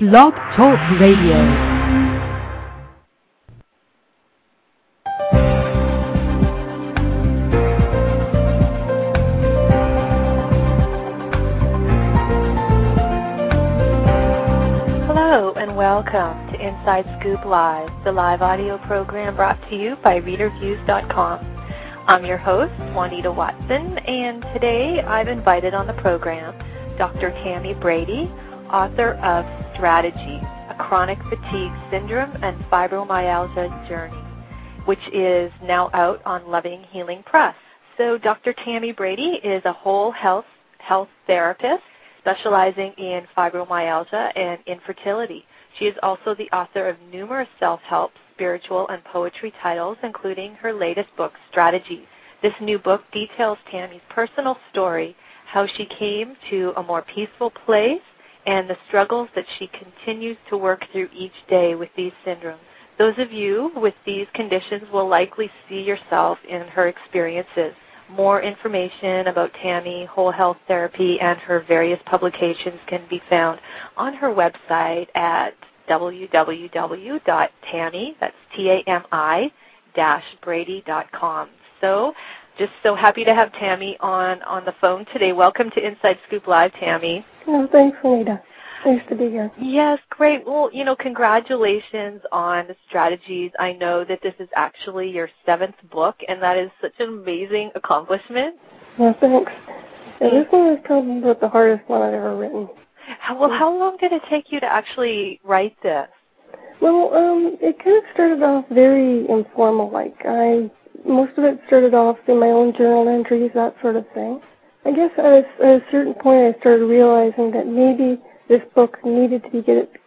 Blog Talk Radio. Hello and welcome to Inside Scoop Live, the live audio program brought to you by ReaderViews.com. I'm your host, Juanita Watson, and today I've invited on the program Dr. Tammy Brady, author of Strategy, A Chronic Fatigue Syndrome and Fibromyalgia Journey, which is now out on Loving Healing Press. So Dr. Tammy Brady is a whole health therapist specializing in fibromyalgia and infertility. She is also the author of numerous self-help, spiritual, and poetry titles, including her latest book, Strategy. This new book details Tammy's personal story, how she came to a more peaceful place, and the struggles that she continues to work through each day with these syndromes. Those of you with these conditions will likely see yourself in her experiences. More information about Tammy, whole health therapy, and her various publications can be found on her website at www.tammy, that's TAMI-Brady.com. So, just so happy to have Tammy on the phone today. Welcome to Inside Scoop Live, Tammy. Oh, thanks, Anita. Nice to be here. Yes, great. Well, congratulations on the Strategies. I know that this is actually your 7th book, and that is such an amazing accomplishment. Well, thanks. Yeah, this one is probably about the hardest one I've ever written. How long did it take you to actually write this? Well, it kind of started off very informal. Most of it started off in my own journal entries, that sort of thing. I guess at a certain point I started realizing that maybe this book needed to be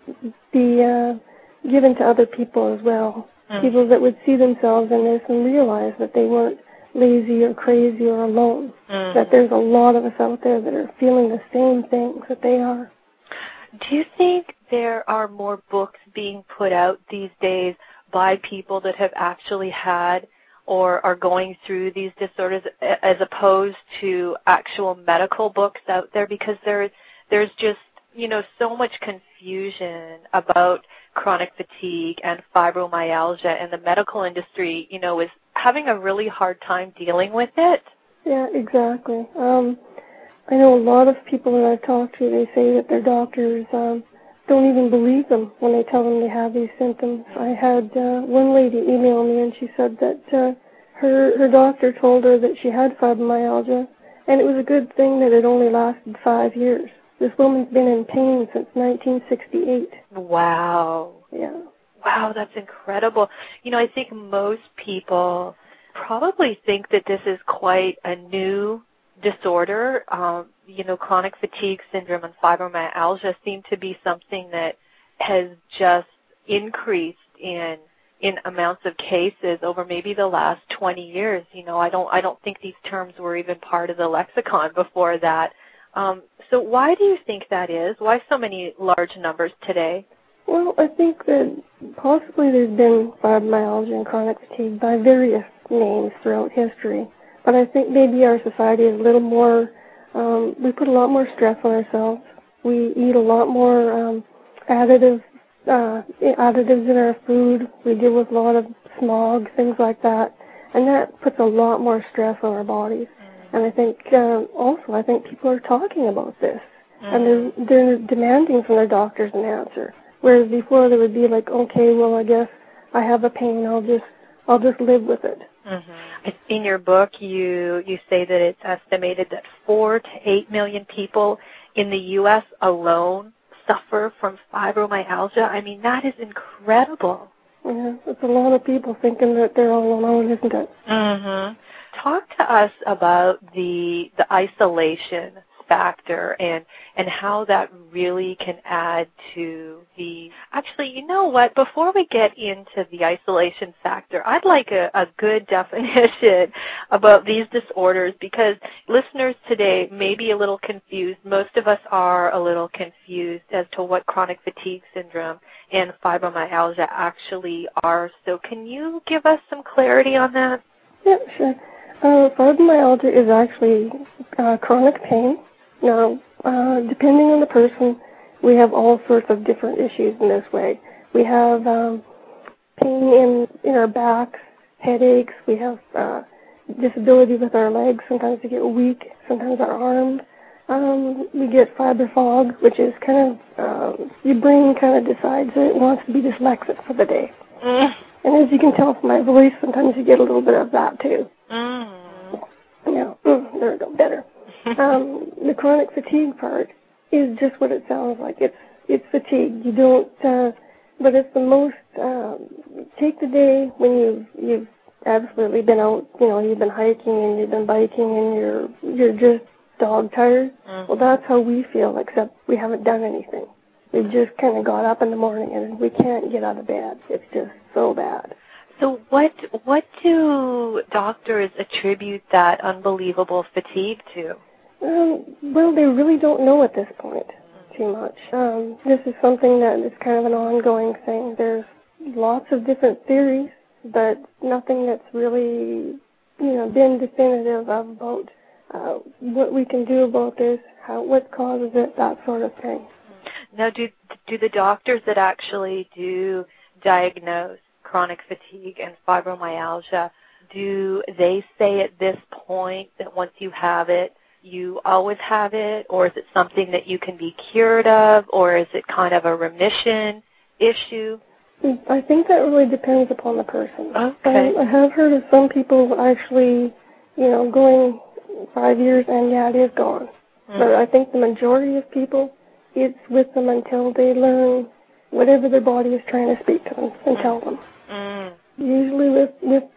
given to other people as well, people that would see themselves in this and realize that they weren't lazy or crazy or alone, that there's a lot of us out there that are feeling the same things that they are. Do you think there are more books being put out these days by people that have actually had or are going through these disorders as opposed to actual medical books out there? Because there's just, so much confusion about chronic fatigue and fibromyalgia, and the medical industry, is having a really hard time dealing with it. Yeah, exactly. I know a lot of people that I've talked to, they say that their doctors don't even believe them when they tell them they have these symptoms. I had one lady email me, and she said that her doctor told her that she had fibromyalgia, and it was a good thing that it only lasted 5 years. This woman's been in pain since 1968. Wow. Yeah. Wow, that's incredible. I think most people probably think that this is quite a new disorder. Chronic fatigue syndrome and fibromyalgia seem to be something that has just increased in amounts of cases over maybe the last 20 years. I don't think these terms were even part of the lexicon before that. So why do you think that is? Why so many large numbers today? Well, I think that possibly there's been fibromyalgia and chronic fatigue by various names throughout history. But I think maybe our society is a little more, we put a lot more stress on ourselves. We eat a lot more additives in our food. We deal with a lot of smog, things like that. And that puts a lot more stress on our bodies. And I think I think people are talking about this. And they're demanding from their doctors an answer. Whereas before they would be like, okay, well, I guess I have a pain. I'll just live with it. Mm-hmm. In your book, you say that it's estimated that 4 to 8 million people in the U.S. alone suffer from fibromyalgia. I mean, that is incredible. Yeah, it's a lot of people thinking that they're all alone, isn't it? Mm-hmm. Talk to us about the isolation factor and how that really can add to the... Actually, you know what? Before we get into the isolation factor, I'd like a good definition about these disorders, because listeners today may be a little confused. Most of us are a little confused as to what chronic fatigue syndrome and fibromyalgia actually are. So can you give us some clarity on that? Yeah, sure. Fibromyalgia is actually chronic pain. Now, depending on the person, we have all sorts of different issues in this way. We have pain in our backs, headaches. We have disability with our legs. Sometimes we get weak. Sometimes our arms. We get fiber fog, which is kind of your brain kind of decides that it wants to be dyslexic for the day. And as you can tell from my voice, sometimes you get a little bit of that too. Yeah, there we go, better. The chronic fatigue part is just what it sounds like. It's fatigue. You don't, but it's the most. Take the day when you've absolutely been out. You know, you've been hiking and you've been biking and you're just dog tired. Well, that's how we feel, except we haven't done anything. We've just kind of got up in the morning and we can't get out of bed. It's just so bad. So what do doctors attribute that unbelievable fatigue to? Well, they really don't know at this point too much. This is something that is kind of an ongoing thing. There's lots of different theories, but nothing that's really, been definitive about what we can do about this, what causes it, that sort of thing. Now, do the doctors that actually do diagnose chronic fatigue and fibromyalgia, do they say at this point that once you have it, you always have it, or is it something that you can be cured of, or is it kind of a remission issue? I think that really depends upon the person. Okay. I have heard of some people actually, going 5 years and it is gone. But I think the majority of people, it's with them until they learn whatever their body is trying to speak to them and tell them. Usually with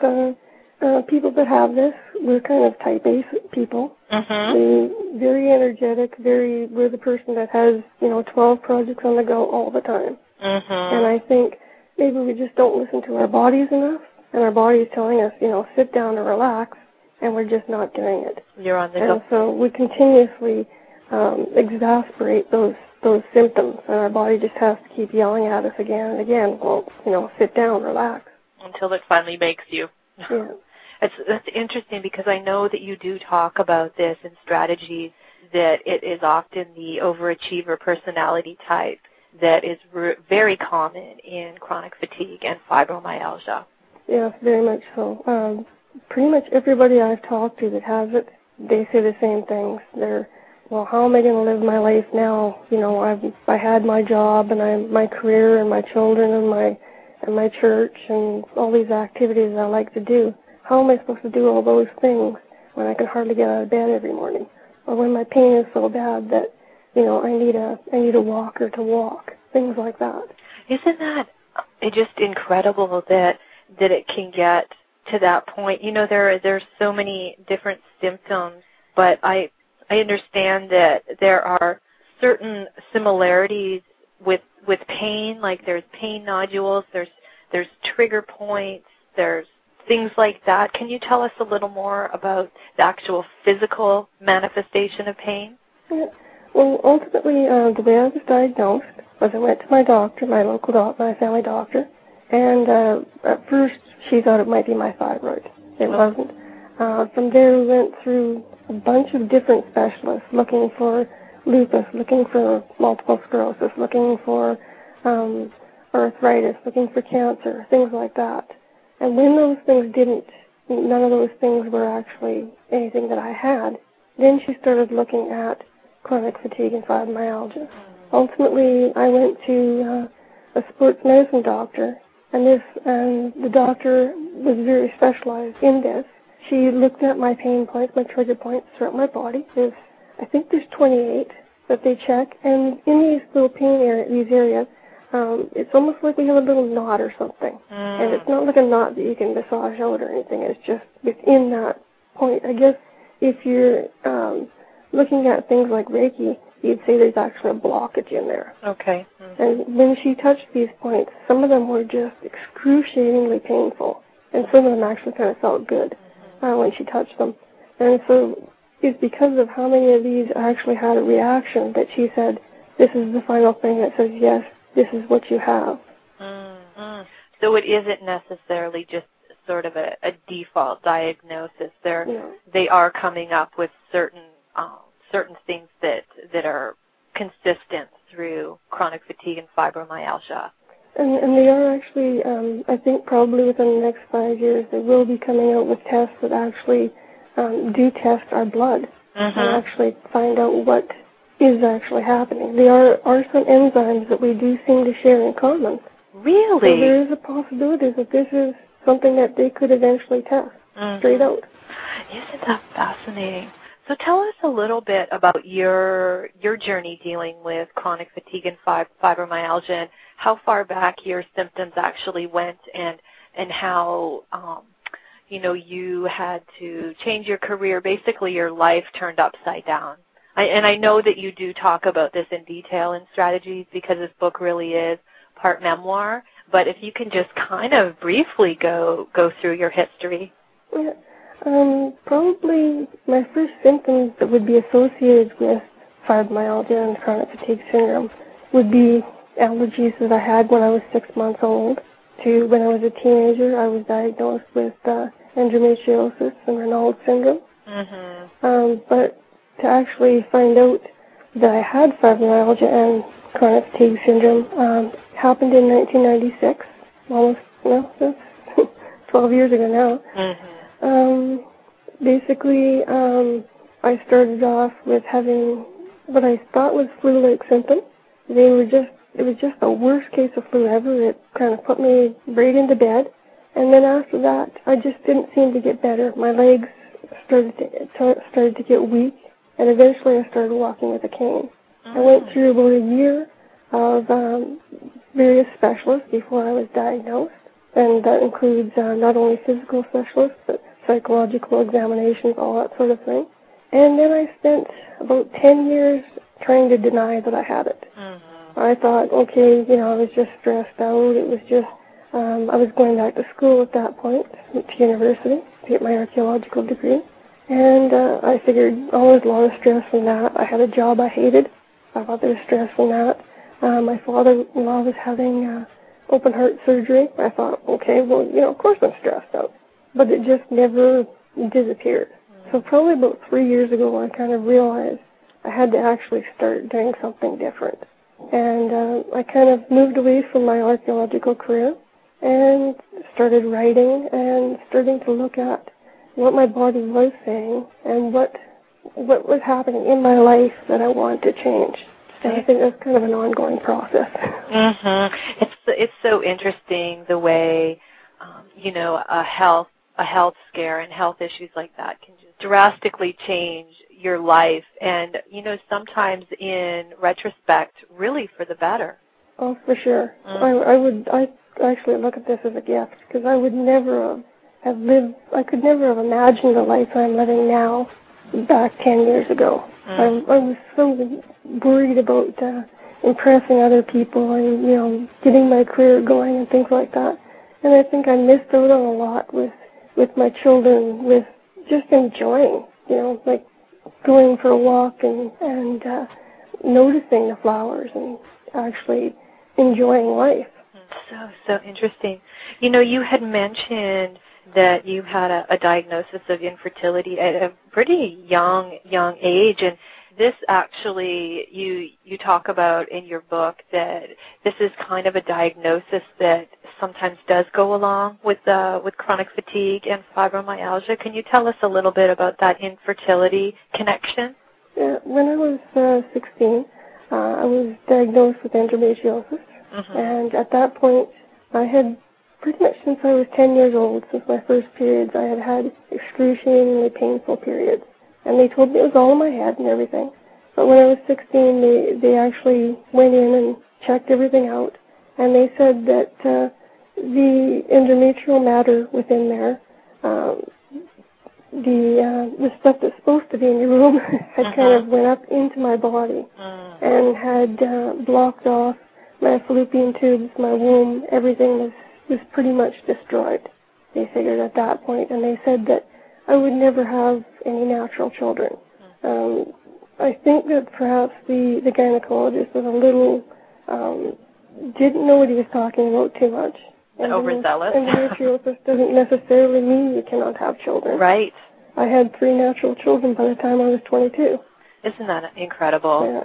people that have this, we're kind of type A people. We're very energetic, we're the person that has, 12 projects on the go all the time. And I think maybe we just don't listen to our bodies enough, and our body is telling us, sit down and relax, and we're just not doing it. You're on the go. And so we continuously exasperate those symptoms, and our body just has to keep yelling at us again and again, well, sit down, relax. Until it finally makes you. Yeah. That's interesting, because I know that you do talk about this in strategies, that it is often the overachiever personality type that is very common in chronic fatigue and fibromyalgia. Yes, very much so. Pretty much everybody I've talked to that has it, they say the same things. They're, well, how am I going to live my life now? I had my job and my career and my children and my church and all these activities I like to do. How am I supposed to do all those things when I can hardly get out of bed every morning? Or when my pain is so bad that, I need a walker to walk, things like that. Isn't that just incredible that it can get to that point? There's so many different symptoms, but I understand that there are certain similarities with pain, like there's pain nodules, there's trigger points, there's things like that. Can you tell us a little more about the actual physical manifestation of pain? Yeah. Well, ultimately, the way I was diagnosed was I went to my doctor, my local doctor, my family doctor, and at first she thought it might be my thyroid. It wasn't. From there we went through a bunch of different specialists looking for lupus, looking for multiple sclerosis, looking for arthritis, looking for cancer, things like that. And when those things none of those things were actually anything that I had, then she started looking at chronic fatigue and fibromyalgia. Ultimately, I went to a sports medicine doctor, and the doctor was very specialized in this. She looked at my pain points, my trigger points throughout my body. I think there's 28 that they check, and in these little these areas, it's almost like we have a little knot or something. And it's not like a knot that you can massage out or anything. It's just within that point. I guess if you're looking at things like Reiki, you'd say there's actually a blockage in there. Okay. And when she touched these points, some of them were just excruciatingly painful, and some of them actually kind of felt good when she touched them. And so it's because of how many of these actually had a reaction that she said, this is the final thing that says, yes, this is what you have. So it isn't necessarily just sort of a default diagnosis. They are coming up with certain things that are consistent through chronic fatigue and fibromyalgia. And they are actually, I think probably within the next 5 years, they will be coming out with tests that actually do test our blood and actually find out what is actually happening. There are some enzymes that we do seem to share in common. Really? So there is a possibility that this is something that they could eventually test straight out. Isn't that fascinating? So tell us a little bit about your journey dealing with chronic fatigue and fibromyalgia, and how far back your symptoms actually went, and how you had to change your career. Basically, your life turned upside down. I know that you do talk about this in detail in Strategies, because this book really is part memoir. But if you can just kind of briefly go through your history. Yeah. Probably my first symptoms that would be associated with fibromyalgia and chronic fatigue syndrome would be allergies that I had when I was 6 months old. To when I was a teenager, I was diagnosed with endometriosis and Raynaud's syndrome. But to actually find out that I had fibromyalgia and chronic fatigue syndrome happened in 1996, almost, that's 12 years ago now. Basically, I started off with having what I thought was flu-like symptoms. It was just the worst case of flu ever. It kind of put me right into bed. And then after that, I just didn't seem to get better. My legs started to get weak, and eventually I started walking with a cane. I went through about a year of various specialists before I was diagnosed, and that includes not only physical specialists, but psychological examinations, all that sort of thing. And then I spent about 10 years trying to deny that I had it. I thought, okay, I was just stressed out. It was just, I was going back to school at that point, to university, to get my archaeological degree. And I figured, there's a lot of stress from that. I had a job I hated. I thought there was stress from that. My father-in-law was having open heart surgery. I thought, okay, well, of course I'm stressed out. But it just never disappeared. So probably about 3 years ago, I kind of realized I had to actually start doing something different. And I kind of moved away from my archaeological career and started writing and starting to look at what my body was saying and what was happening in my life that I wanted to change. And I think that's kind of an ongoing process. It's so interesting the way, a health scare and health issues like that can just drastically change your life, and sometimes in retrospect, really for the better. Oh, for sure. I actually look at this as a gift, because I would never I could never have imagined the life I'm living now back 10 years ago. I was so worried about impressing other people and getting my career going and things like that. And I think I missed out on a lot with my children, with just enjoying, like going for a walk and noticing the flowers and actually enjoying life. So interesting. You had mentioned that you had a diagnosis of infertility at a pretty young age, and this actually, you talk about in your book that this is kind of a diagnosis that sometimes does go along with chronic fatigue and fibromyalgia. Can you tell us a little bit about that infertility connection? Yeah, when I was 16, I was diagnosed with endometriosis, and at that point, I had pretty much since I was 10 years old, since my first periods, I had excruciatingly painful periods. And they told me it was all in my head and everything. But when I was 16, they actually went in and checked everything out. And they said that the endometrial matter within there, the stuff that's supposed to be in your womb had kind of went up into my body and had blocked off my fallopian tubes, my womb, everything was pretty much destroyed, they figured at that point. And they said that I would never have any natural children. I think that perhaps the gynecologist was a little, didn't know what he was talking about too much. Overzealous. Endometriosis doesn't necessarily mean you cannot have children. Right. I had 3 natural children by the time I was 22. Isn't that incredible? Yeah.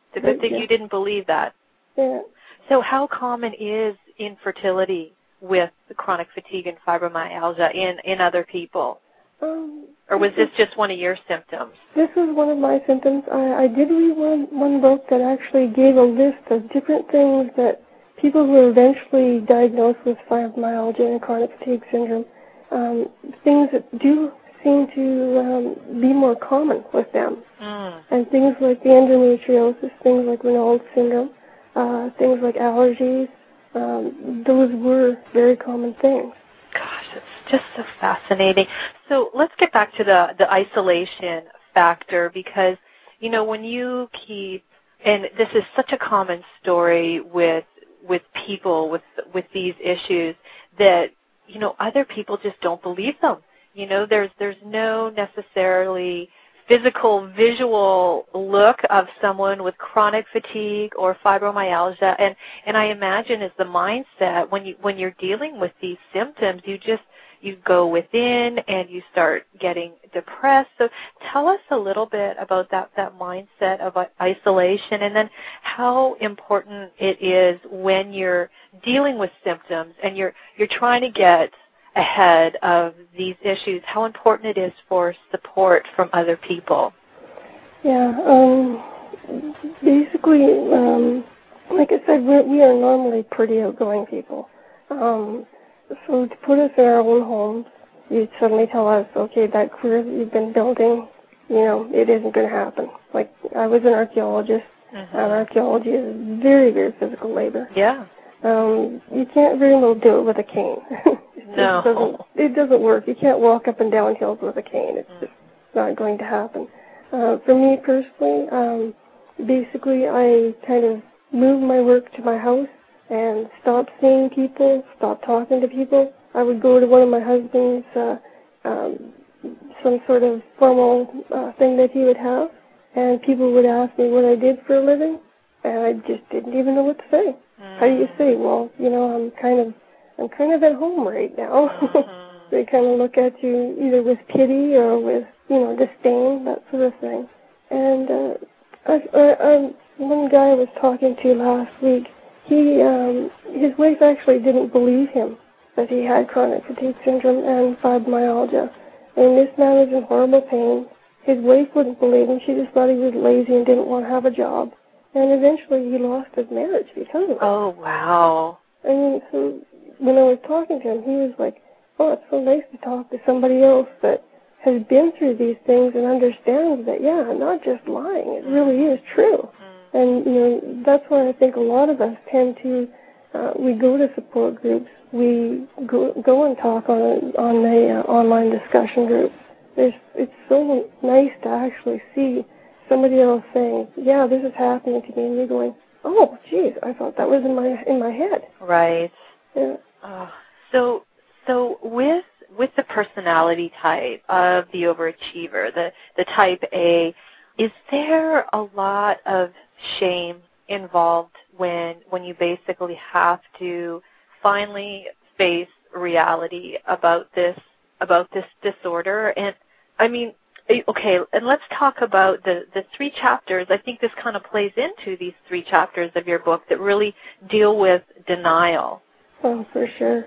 But you didn't believe that. Yeah. So how common is infertility with chronic fatigue and fibromyalgia in other people? Or was this just one of your symptoms? This was one of my symptoms. I did read one book that actually gave a list of different things that people who are eventually diagnosed with fibromyalgia and chronic fatigue syndrome, things that do seem to be more common with them. And things like the endometriosis, things like Raynaud's syndrome, things like allergies, those were very common things. Gosh, it's just so fascinating. So let's get back to the isolation factor, because, when you keep, and this is such a common story with people with these issues, that, other people just don't believe them. There's no necessarily physical, visual look of someone with chronic fatigue or fibromyalgia, and I imagine is the mindset when you're dealing with these symptoms, you go within and you start getting depressed. So tell us a little bit about that mindset of isolation, and then how important it is when you're dealing with symptoms and you're trying to get ahead of these issues, how important it is for support from other people. Yeah, basically, like I said, we are normally pretty outgoing people. So to put us in our own homes, you'd suddenly tell us, okay, that career that you've been building, it isn't going to happen. Like, I was an archaeologist, and archaeology is very, very physical labor. Yeah. You can't very well do it with a cane. No. It doesn't work. You can't walk up and down hills with a cane. It's just not going to happen. For me personally, basically I kind of moved my work to my house and stopped seeing people, stopped talking to people. I would go to one of my husband's, some sort of formal thing that he would have, and people would ask me what I did for a living, and I just didn't even know what to say. How do you say? Well, I'm kind of at home right now. They kind of look at you either with pity or with, disdain, that sort of thing. And one guy I was talking to last week, his wife actually didn't believe him that he had chronic fatigue syndrome and fibromyalgia. And this man was in horrible pain. His wife wouldn't believe him. She just thought he was lazy and didn't want to have a job. And eventually he lost his marriage because of it. Oh, wow. I mean, so when I was talking to him, he was like, oh, it's so nice to talk to somebody else that has been through these things and understands that, yeah, I'm not just lying. It really is true. And, that's why I think a lot of us tend to, we go to support groups. We go and talk on the online discussion groups. It's so nice to actually see somebody else saying, yeah, this is happening to me, and you're going, oh, geez, I thought that was in my head. Right. Yeah. So with the personality type of the overachiever, the type A, is there a lot of shame involved when you basically have to finally face reality about this disorder? And I mean, okay, and let's talk about the 3 chapters. I think this kind of plays into these 3 chapters of your book that really deal with denial. Oh, for sure.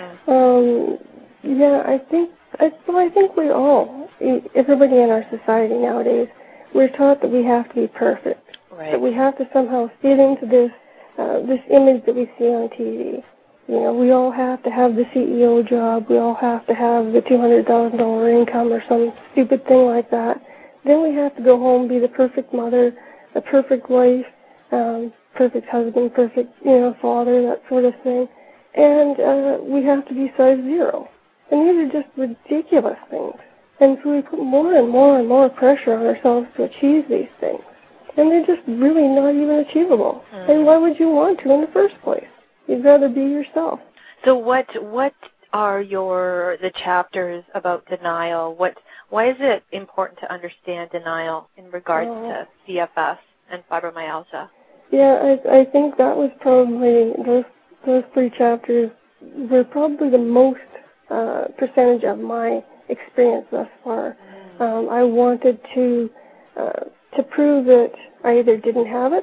Yeah, I think we all, everybody in our society nowadays, we're taught that we have to be perfect. Right. That we have to somehow fit into this image that we see on TV. We all have to have the CEO job. We all have to have the $200,000 income or some stupid thing like that. Then we have to go home, be the perfect mother, the perfect wife, perfect husband, perfect, father, that sort of thing. And we have to be size 0. And these are just ridiculous things. And so we put more and more and more pressure on ourselves to achieve these things. And they're just really not even achievable. And why would you want to in the first place? You'd rather be yourself. So what are the chapters about denial? Why is it important to understand denial in regards to CFS and fibromyalgia? Yeah, I think that was probably, those 3 chapters were probably the most percentage of my experience thus far. I wanted to prove that I either didn't have it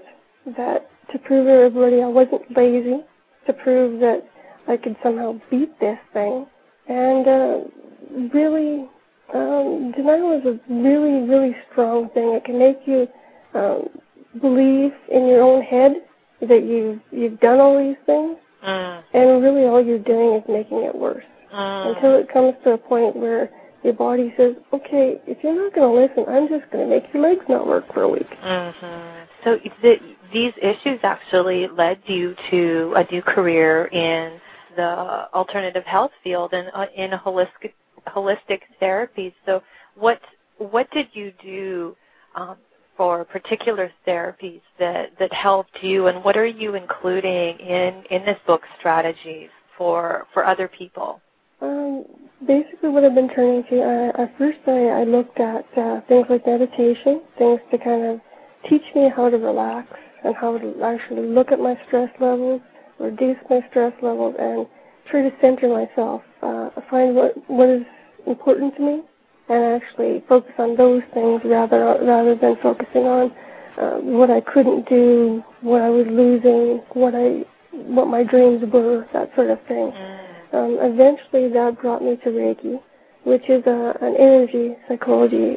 that to prove to everybody I wasn't lazy, to prove that I could somehow beat this thing. And really, denial is a really, really strong thing. It can make you believe in your own head that you've done all these things, and really all you're doing is making it worse. Until it comes to a point where your body says, okay, if you're not going to listen, I'm just going to make your legs not work for a week. So these issues actually led you to a new career in the alternative health field and in holistic therapy. So what did you do for particular therapies that helped you, and what are you including in this book, strategies for other people? Basically what I've been turning to, at first I looked at things like meditation, things to kind of teach me how to relax and how to actually look at my stress levels, reduce my stress levels, and try to center myself, find what is important to me, and actually focus on those things rather than focusing on what I couldn't do, what I was losing, what my dreams were, that sort of thing. Eventually that brought me to Reiki, which is an energy psychology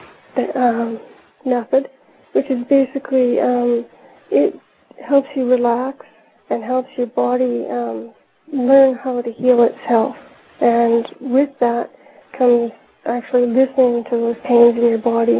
method, which is basically, it helps you relax and helps your body learn how to heal itself. And with that comes actually listening to those pains in your body,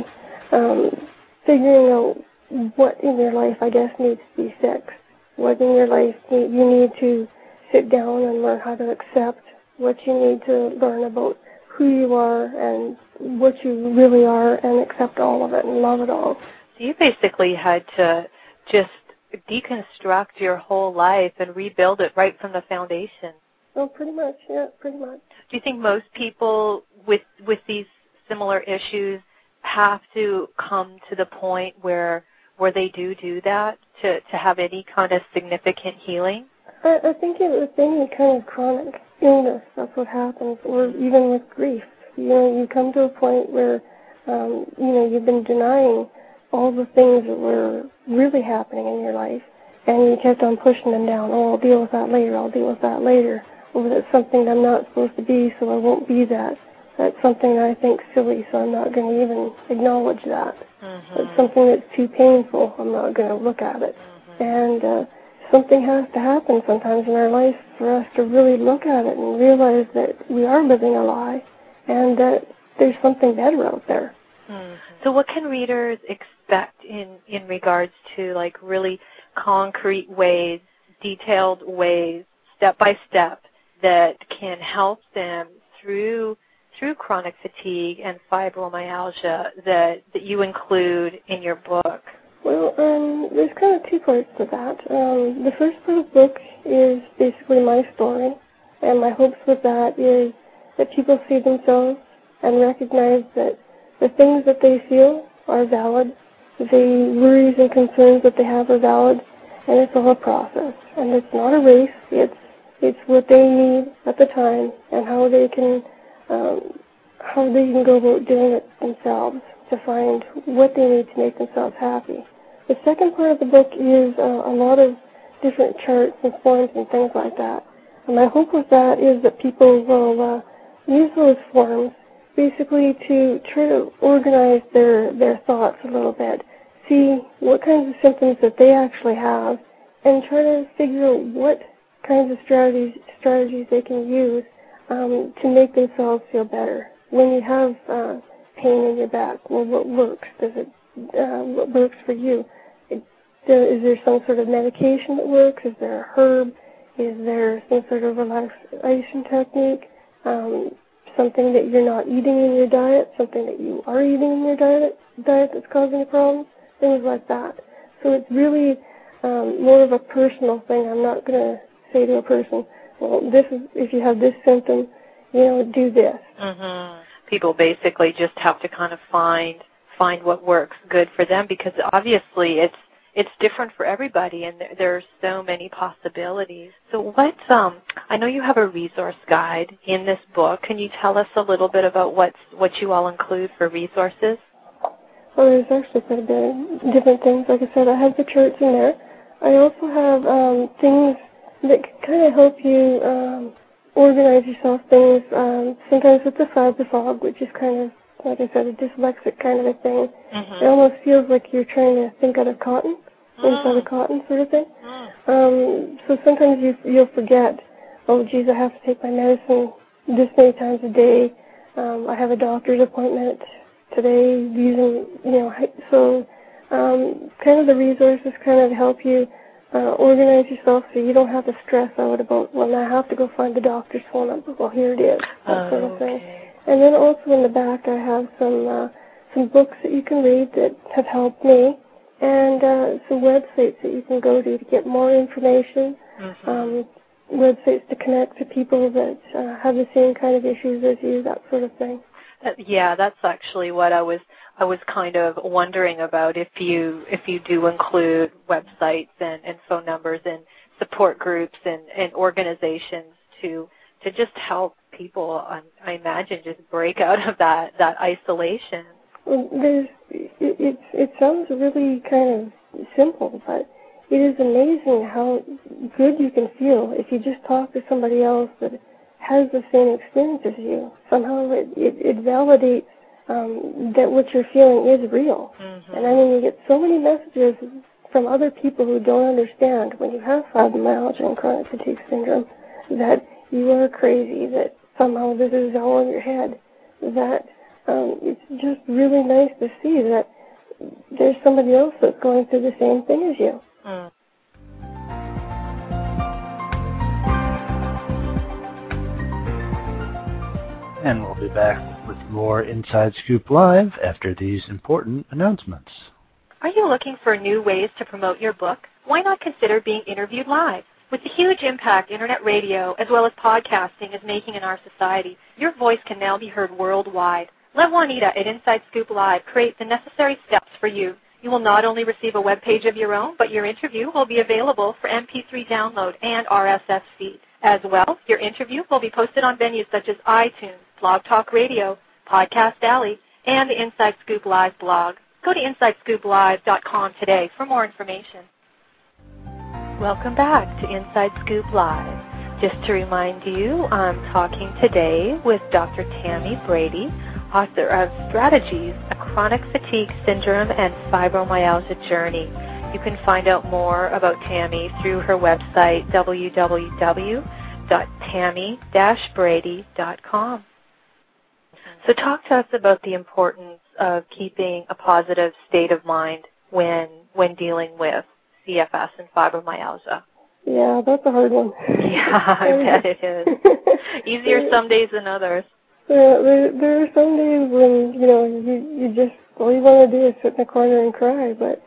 figuring out what in your life, I guess, needs to be fixed, what in your life you need to sit down and learn how to accept, what you need to learn about who you are and what you really are, and accept all of it and love it all. So you basically had to just deconstruct your whole life and rebuild it right from the foundation. Oh, pretty much, yeah, pretty much. Do you think most people with these similar issues have to come to the point where they do that to have any kind of significant healing? I think with any kind of chronic illness, that's what happens, or even with grief. You come to a point where, you've been denying all the things that were really happening in your life, and you kept on pushing them down. Oh, I'll deal with that later, I'll deal with that later. Or that's something that I'm not supposed to be, so I won't be that. That's something that I think's silly, so I'm not going to even acknowledge that. It's something that's too painful, I'm not going to look at it. And something has to happen sometimes in our life for us to really look at it and realize that we are living a lie and that there's something better out there. So what can readers expect in regards to like really concrete ways, detailed ways, step by step, that can help them through chronic fatigue and fibromyalgia that you include in your book? Well, there's kind of two parts to that. The first part of the book is basically my story, and my hopes with that is that people see themselves and recognize that the things that they feel are valid, the worries and concerns that they have are valid, and it's all a process. And it's not a race, it's what they need at the time and how they can go about doing it themselves to find what they need to make themselves happy. The second part of the book is a lot of different charts and forms and things like that. And my hope with that is that people will use those forms basically to try to organize their thoughts a little bit, see what kinds of symptoms that they actually have, and try to figure out what kinds of strategies they can use to make themselves feel better. When you have pain in your back, well, what works? What works for you? Is there some sort of medication that works? Is there a herb? Is there some sort of relaxation technique? Something that you're not eating in your diet? Something that you are eating in your diet that's causing problems? Things like that. So it's really more of a personal thing. I'm not going to say to a person, well, this is, if you have this symptom, do this. People basically just have to kind of find what works good for them, because obviously it's different for everybody, and there are so many possibilities. So I know you have a resource guide in this book. Can you tell us a little bit about what you all include for resources? Well, there's actually quite a bit of different things. Like I said, I have the charts in there. I also have things that can kind of help you organize yourself. Things sometimes with the fiber fog, which is kind of, like I said, a dyslexic kind of a thing. It almost feels like you're trying to think out of cotton, inside of cotton sort of thing. So sometimes you'll forget, oh, geez, I have to take my medicine this many times a day. I have a doctor's appointment today using, so kind of the resources kind of help you organize yourself so you don't have to stress out about, well, I have to go find the doctor's phone number. Well, here it is, that sort of thing. And then also in the back I have some books that you can read that have helped me, and some websites that you can go to get more information, websites to connect to people that have the same kind of issues as you, that sort of thing. Yeah, that's actually what I was kind of wondering about, if you do include websites and phone numbers and support groups and organizations to just help people, I imagine, just break out of that isolation. Well, it sounds really kind of simple, but it is amazing how good you can feel if you just talk to somebody else that has the same experience as you. Somehow it validates that what you're feeling is real. And I mean, you get so many messages from other people who don't understand when you have fibromyalgia and chronic fatigue syndrome that you are crazy, that somehow this is all in your head, that it's just really nice to see that there's somebody else that's going through the same thing as you. And we'll be back with more Inside Scoop Live after these important announcements. Are you looking for new ways to promote your book? Why not consider being interviewed live? With the huge impact internet radio as well as podcasting is making in our society, your voice can now be heard worldwide. Let Juanita at Inside Scoop Live create the necessary steps for you. You will not only receive a web page of your own, but your interview will be available for MP3 download and RSS feed. As well, your interview will be posted on venues such as iTunes, Blog Talk Radio, Podcast Alley, and the Inside Scoop Live blog. Go to InsideScoopLive.com today for more information. Welcome back to Inside Scoop Live. Just to remind you, I'm talking today with Dr. Tammy Brady, author of Strategies, A Chronic Fatigue Syndrome and Fibromyalgia Journey. You can find out more about Tammy through her website, www.tammy-brady.com. So talk to us about the importance of keeping a positive state of mind when dealing with CFS and fibromyalgia. Yeah, that's a hard one. Yeah, I bet it is. Easier some days than others. Yeah, there are some days when, you just, all you want to do is sit in the corner and cry, but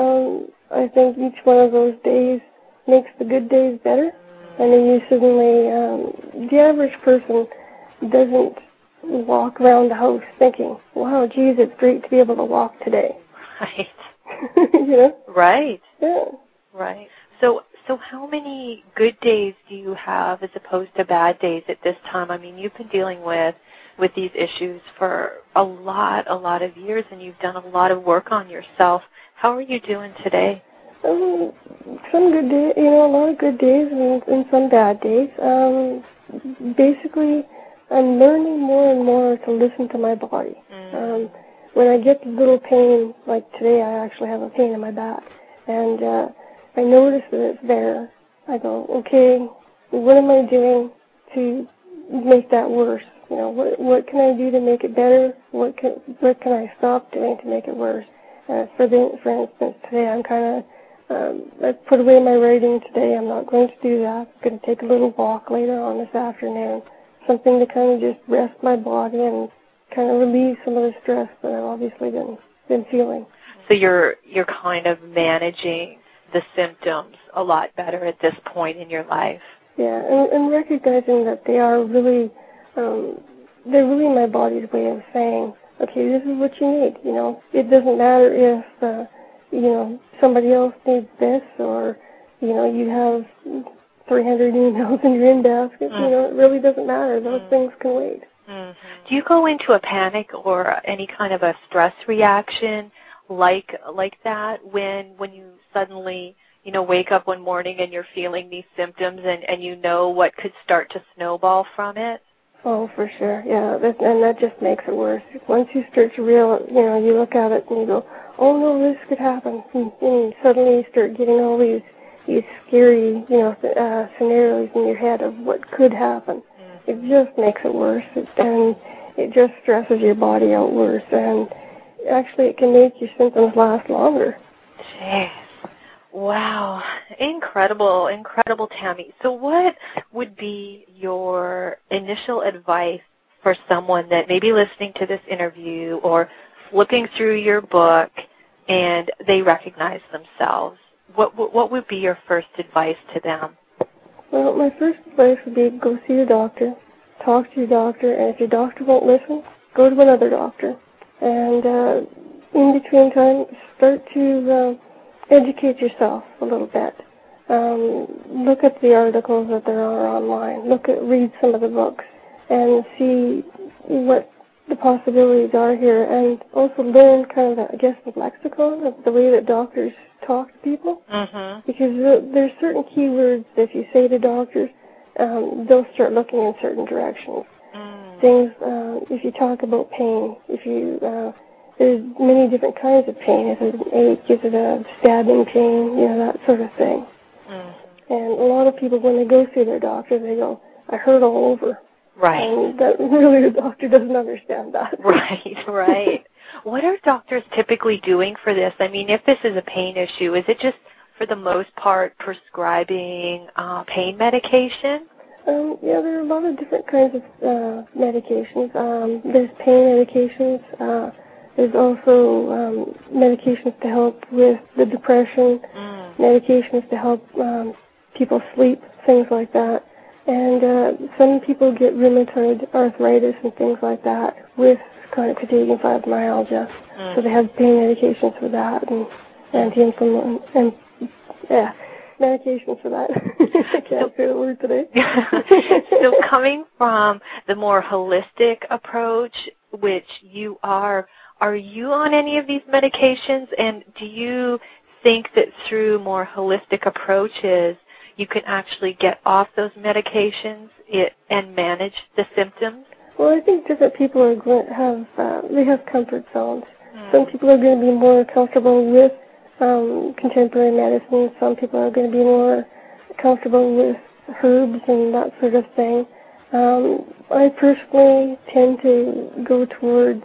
I think each one of those days makes the good days better. And then you suddenly, the average person doesn't walk around the house thinking, wow, geez, it's great to be able to walk today. Right. Right. Yeah. Right. So how many good days do you have as opposed to bad days at this time? I mean, you've been dealing with these issues for a lot of years, and you've done a lot of work on yourself. How are you doing today? Some good days, a lot of good days and some bad days. Basically, I'm learning more and more to listen to my body. When I get a little pain, like today I actually have a pain in my back, and I notice that it's there. I go, okay, what am I doing to make that worse? What can I do to make it better? What can I stop doing to make it worse? For instance, today I'm kind of, I put away my writing today. I'm not going to do that. I'm going to take a little walk later on this afternoon, something to kind of just rest my body and kind of relieve some of the stress that I've obviously been feeling. So you're kind of managing the symptoms a lot better at this point in your life. Yeah, and recognizing that they are really, they're really my body's way of saying, okay, this is what you need. It doesn't matter if, somebody else needs this, or, you have 300 emails in your inbox. It really doesn't matter. Those things can wait. Do you go into a panic or any kind of a stress reaction like that when you suddenly, wake up one morning and you're feeling these symptoms and you know what could start to snowball from it? Oh, for sure, yeah, and that just makes it worse. Once you start to you look at it and you go, oh no, this could happen, and suddenly you start getting all these scary, scenarios in your head of what could happen. Mm-hmm. It just makes it worse, and it just stresses your body out worse, and actually it can make your symptoms last longer. Jeez. Wow. Incredible, Tammy. So what would be your initial advice for someone that may be listening to this interview or flipping through your book and they recognize themselves? What would be your first advice to them? Well, my first advice would be go see your doctor, talk to your doctor, and if your doctor won't listen, go to another doctor. And in between time, start to educate yourself a little bit. Look at the articles that there are online. Read some of the books and see what the possibilities are here, and also learn kind of, the lexicon of the way that doctors talk to people. Mm-hmm. Because there's certain keywords that if you say to doctors, they'll start looking in certain directions. Mm. Things, if you talk about pain, there's many different kinds of pain. Is it an ache? Is it a stabbing pain? That sort of thing. Mm-hmm. And a lot of people, when they go see their doctor, they go, I hurt all over. Right. And really the doctor doesn't understand that. Right. What are doctors typically doing for this? I mean, if this is a pain issue, is it just, for the most part, prescribing pain medication? Yeah, there are a lot of different kinds of medications. There's pain medications. There's also medications to help with the depression, medications to help people sleep, things like that. And some people get rheumatoid arthritis and things like that with chronic fatigue and fibromyalgia. So they have pain medications for that and anti-inflammatory and medications for that. I can't say the word today. So coming from the more holistic approach, which you are you on any of these medications? And do you think that through more holistic approaches, you can actually get off those medications and manage the symptoms? Well, I think different people are going to have comfort zones. Some people are going to be more comfortable with contemporary medicine. Some people are going to be more comfortable with herbs and that sort of thing. I personally tend to go towards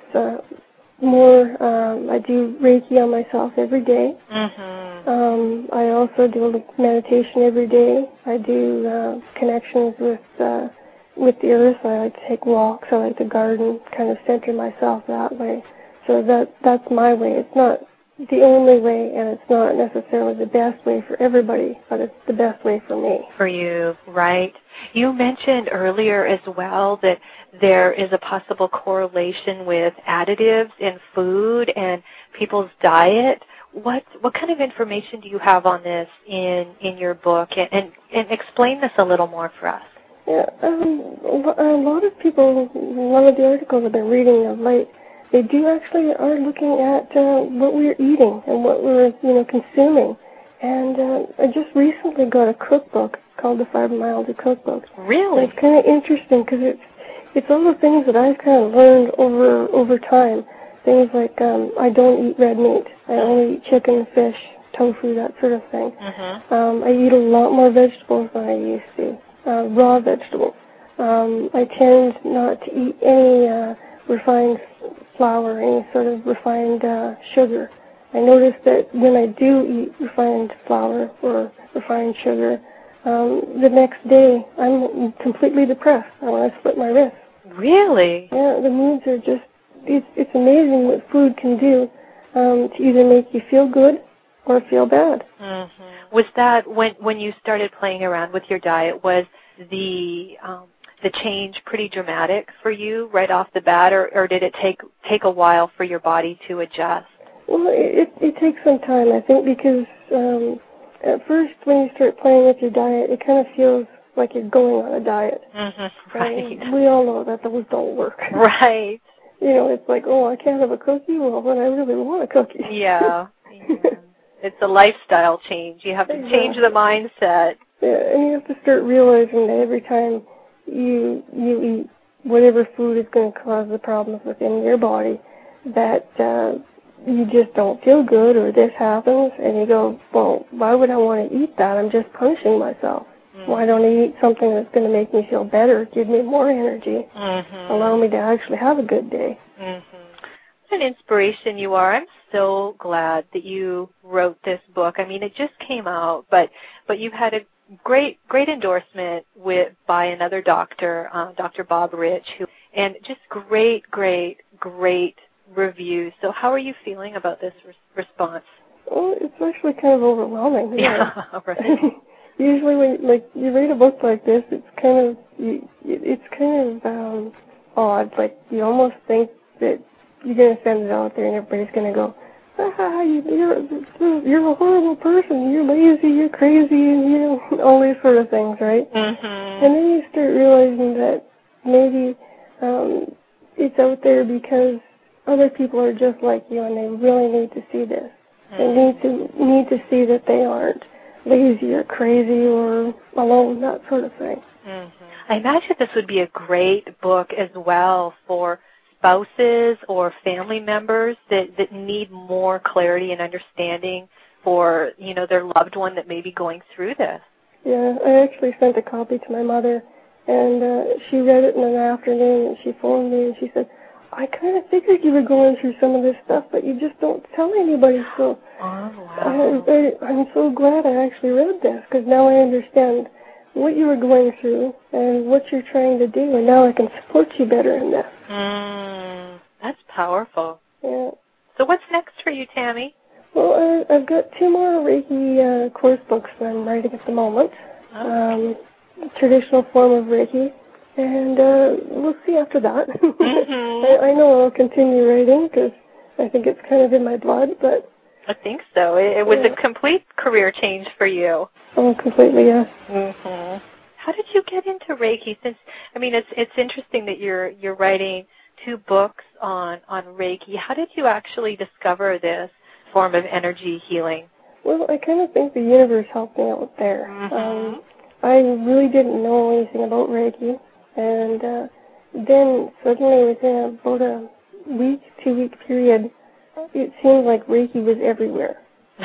more, I do Reiki on myself every day. Mm-hmm. I also do meditation every day. I do connections with the earth. I like to take walks. I like to garden, kind of center myself that way. So that's my way. It's not the only way, and it's not necessarily the best way for everybody, but it's the best way for me. For you, right. You mentioned earlier as well that there is a possible correlation with additives in food and people's diet. What kind of information do you have on this in your book? And explain this a little more for us. Yeah, a lot of people, one of the articles I've been reading of late, they do actually are looking at what we're eating and what we're consuming. And I just recently got a cookbook called the Fibromyalgia Cookbook. Really? And it's kind of interesting because it's all the things that I've kind of learned over time. Things like I don't eat red meat. I only eat chicken, fish, tofu, that sort of thing. Mm-hmm. I eat a lot more vegetables than I used to, raw vegetables. I tend not to eat any refined flour, any sort of refined sugar. I notice that when I do eat refined flour or refined sugar, the next day I'm completely depressed. I want to split my wrist. Really? Yeah, the moods are just, it's amazing what food can do to either make you feel good or feel bad. Mm-hmm. Was that when you started playing around with your diet, was the change pretty dramatic for you right off the bat, or did it take a while for your body to adjust? Well, it takes some time, I think, because at first when you start playing with your diet, it kind of feels like you're going on a diet. Mm-hmm. Right. And we all know that those don't work. Right. it's like, oh, I can't have a cookie. Well, then I really want a cookie. Yeah. It's a lifestyle change. You have to change the mindset. Yeah, and you have to start realizing that every time you eat whatever food is going to cause the problems within your body, that you just don't feel good, or this happens, and you go, well, why would I want to eat that? I'm just punishing myself. Why don't I eat something that's going to make me feel better, give me more energy, allow me to actually have a good day? What an inspiration you are. I'm so glad that you wrote this book. I mean, it just came out, but you've had a great endorsement by another doctor, Dr. Bob Rich, and just great reviews. So how are you feeling about this response? Well, it's actually kind of overwhelming. Yeah, right. Usually when you read a book like this, it's kind of odd. Like, you almost think that you're going to send it out there and everybody's going to go, you're a horrible person, you're lazy, you're crazy, and all these sort of things, right? And then you start realizing that maybe it's out there because other people are just like you, and they really need to see this. They need to see that they aren't lazy or crazy or alone, that sort of thing. I imagine this would be a great book as well for spouses or family members that need more clarity and understanding for, their loved one that may be going through this. Yeah, I actually sent a copy to my mother, and she read it in an afternoon, and she phoned me, and she said, I kind of figured you were going through some of this stuff, but you just don't tell anybody. So I'm so glad I actually read this, because now I understand what you were going through and what you're trying to do, and now I can support you better in this. That's powerful. Yeah. So what's next for you, Tammy? Well, I've got 2 more Reiki course books that I'm writing at the moment. Traditional form of Reiki. And we'll see after that. I know I'll continue writing because I think it's kind of in my blood, but... I think so. It was a complete career change for you. Oh, completely, yes. How did you get into Reiki? It's interesting that you're writing 2 books on Reiki. How did you actually discover this form of energy healing? Well, I kind of think the universe helped me out there. I really didn't know anything about Reiki. And then suddenly within about a 2-week period, it seemed like Reiki was everywhere.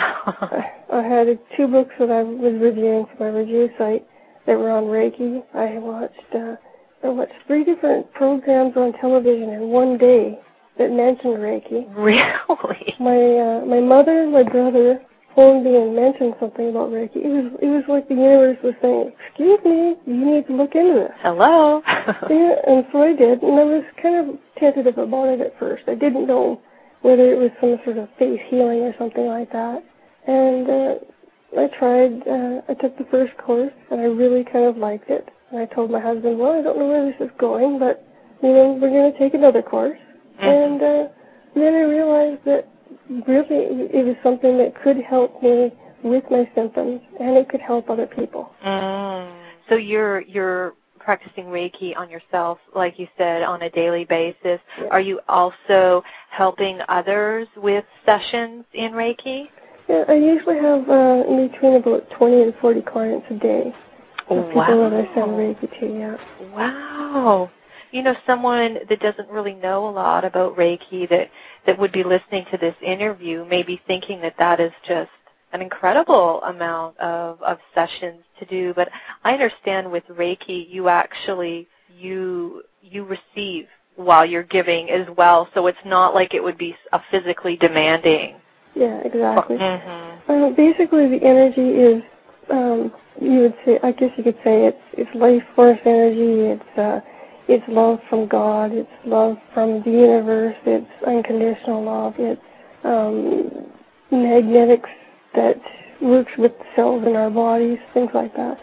I had 2 books that I was reviewing for my review site that were on Reiki. I watched 3 different programs on television in one day that mentioned Reiki. Really? My mother and my brother phoned me and mentioned something about Reiki. It was like the universe was saying, excuse me, you need to look into this. Hello. Yeah, and so I did, and I was kind of tentative about it at first. I didn't know whether it was some sort of face healing or something like that. And I tried, I took the first course, and I really kind of liked it. And I told my husband, well, I don't know where this is going, but, we're going to take another course. And then I realized that really it was something that could help me with my symptoms, and it could help other people. So you're practicing Reiki on yourself, like you said, on a daily basis. Yeah. Are you also helping others with sessions in Reiki? Yeah, I usually have in between about 20 and 40 clients a day. People that I send Reiki to, yeah. Wow. Someone that doesn't really know a lot about Reiki that would be listening to this interview may be thinking that is just an incredible amount of sessions to do. But I understand with Reiki, you actually, you receive while you're giving as well. So it's not like it would be a physically demanding. Yeah, exactly. Basically, the energy is, you would say, I guess you could say it's life force energy. It's love from God. It's love from the universe. It's unconditional love. It's magnetics that works with the cells in our bodies, things like that.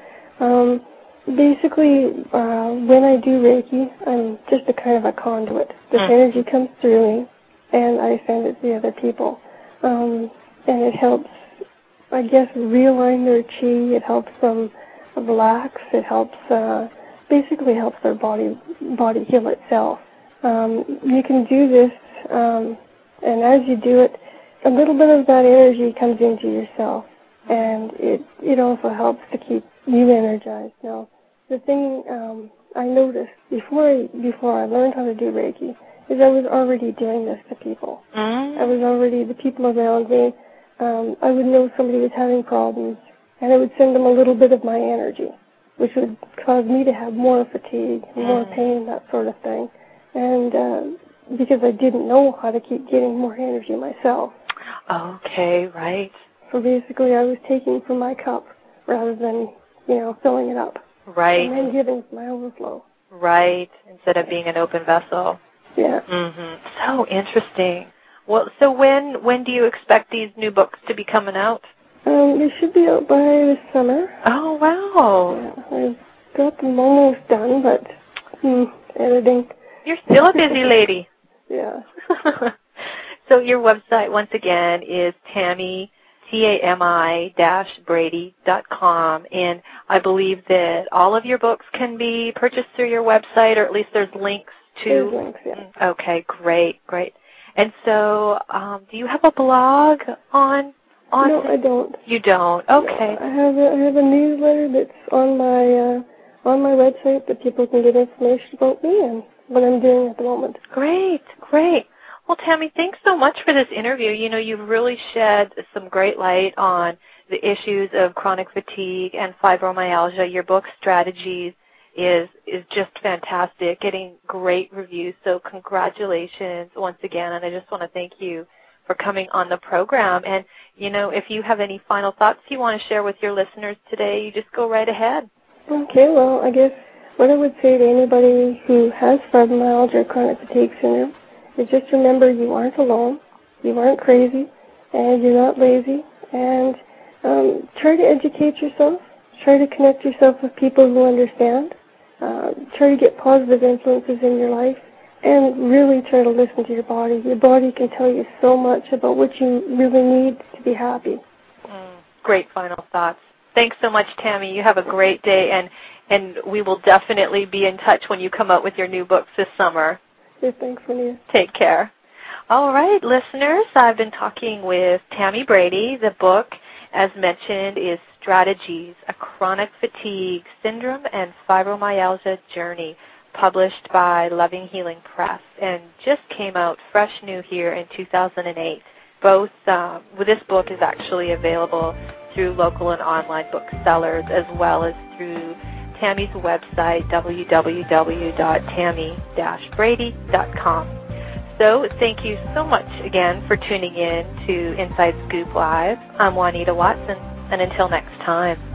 Basically, when I do Reiki, I'm just a kind of a conduit. This energy comes through me, and I send it to the other people. And it helps, I guess, realign their chi. It helps them relax. It helps... basically helps their body heal itself. You can do this, and as you do it, a little bit of that energy comes into yourself, and it also helps to keep you energized. Now, the thing I noticed before I learned how to do Reiki is I was already doing this to people. I was already, the people around me, I would know somebody was having problems, and I would send them a little bit of my energy, which would cause me to have more fatigue, more pain, that sort of thing. And because I didn't know how to keep getting more energy myself. Okay, right. So basically I was taking from my cup rather than, filling it up. Right. And then giving my overflow. Right, instead of being an open vessel. Yeah. So interesting. Well, so when do you expect these new books to be coming out? They should be out by this summer. Oh, wow. Yeah, I've got them almost done, but editing. You're still a busy lady. Yeah. So your website, once again, is Tammy, TAMI-Brady.com, and I believe that all of your books can be purchased through your website, or at least there's links to... There's links, yeah. Okay, great. And so, do you have a blog on No, I don't. You don't? Okay. No, I have a newsletter that's on my website that people can get information about me and what I'm doing at the moment. Great. Well, Tammy, thanks so much for this interview. You've really shed some great light on the issues of chronic fatigue and fibromyalgia. Your book, Strategies, is just fantastic, getting great reviews. So congratulations once again, and I just want to thank you for coming on the program. And, if you have any final thoughts you want to share with your listeners today, you just go right ahead. Okay, well, I guess what I would say to anybody who has fibromyalgia or chronic fatigue syndrome is just remember you aren't alone, you aren't crazy, and you're not lazy, and try to educate yourself, try to connect yourself with people who understand, try to get positive influences in your life, and really try to listen to your body. Your body can tell you so much about what you really need to be happy. Great final thoughts. Thanks so much, Tammy. You have a great day, and we will definitely be in touch when you come out with your new books this summer. Yes, thanks, Juanita. Take care. All right, listeners, I've been talking with Tammy Brady. The book, as mentioned, is Strategies, A Chronic Fatigue Syndrome and Fibromyalgia Journey, published by Loving Healing Press, and just came out fresh new here in 2008. This book is actually available through local and online booksellers, as well as through Tammy's website, www.tammy-brady.com. So thank you so much again for tuning in to Inside Scoop Live. I'm Juanita Watson, and until next time.